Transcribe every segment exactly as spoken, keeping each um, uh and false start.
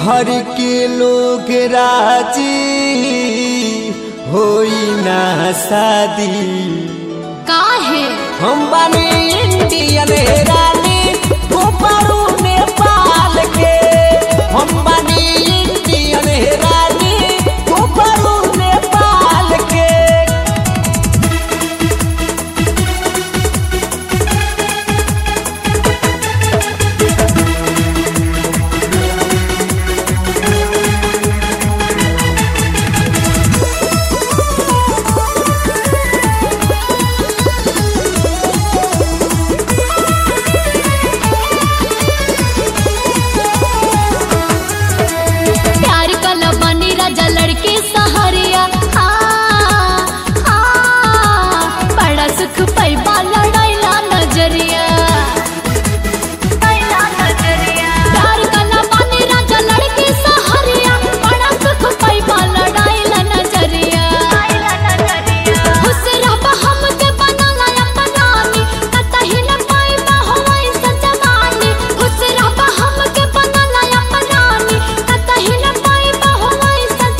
घर के लोग राजी होई ना शादी काहे हम बानी इंडियन रानी तू पारू नेपाल के हम बानी इंडियन रानी तू पारू नेपाल के लड़के सहारिया आ, आ, बड़ा सुख पैबा लड़ाईला नजरिया प्यार कला बानी राजा लड़के सहारिया बड़ा सुख पैबा लड़ाईला नजरिया खुश रहबा हमके बनाला अपनानी कतही न पाइबा होई सजवानी खुश रहबा हमके बनाला अपनानी कतही न पाइबा होई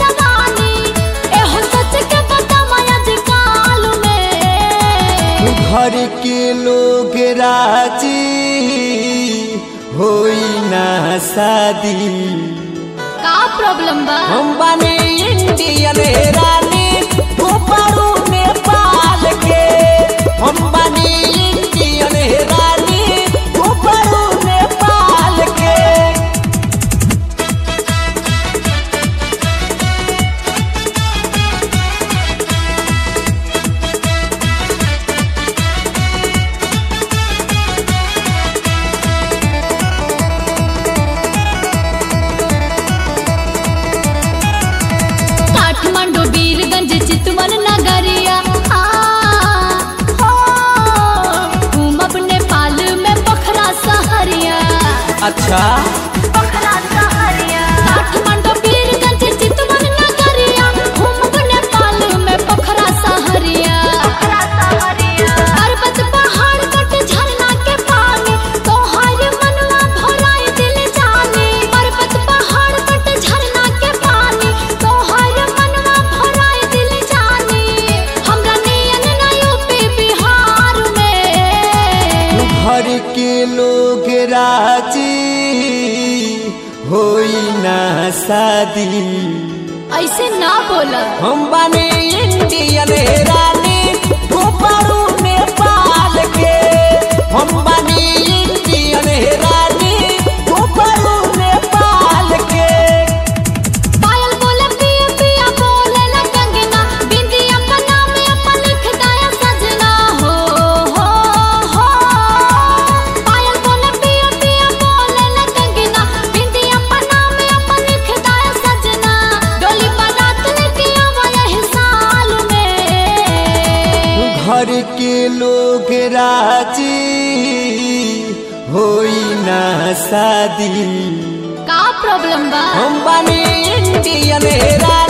घर के लोग राजी होई ना शादी का प्रॉब्लम बा हम बानी इंडियन रानी तू पारू नेपाल के हम बानी इंडियन रानी तू पारू नेपाल के चितवन नगरिया आ, घूम अपने पाल में पोखरा सहरिया अच्छा पोखरा सहरिया काठमांडू बीरगंज चितवन नगरिया घूम अपने पाल में पोखरा सहरिया पर्वत पहाड़ कट झरना के पानी तोहार मनवा भोलाए दिल जाने पर्वत पहाड़ कट झरना के पानी तोहार मनवा भोलाए दिल जाने हमरा नियन ना यूपी बिहार में घर के लोग राजी होई ना शादी ऐसे ना बोला हम बानी इंडियन रानी तू पारू नेपाल के हम बानी इंडियन रानी तू पारू नेपाल के पायल बोले पिया पिया बोले न कंगना बिंदिया का नाम अपन लिख गाया सजना हो हो हो पायल बोले पिया पिया बोले न कंगना बिंदिया का नाम अपन लिख गाया सजना डोली बारात लेके आवा यही साल में घर के लोग राजी होई ना शादी का प्रॉब्लम बा हम बानी इंडियन रानी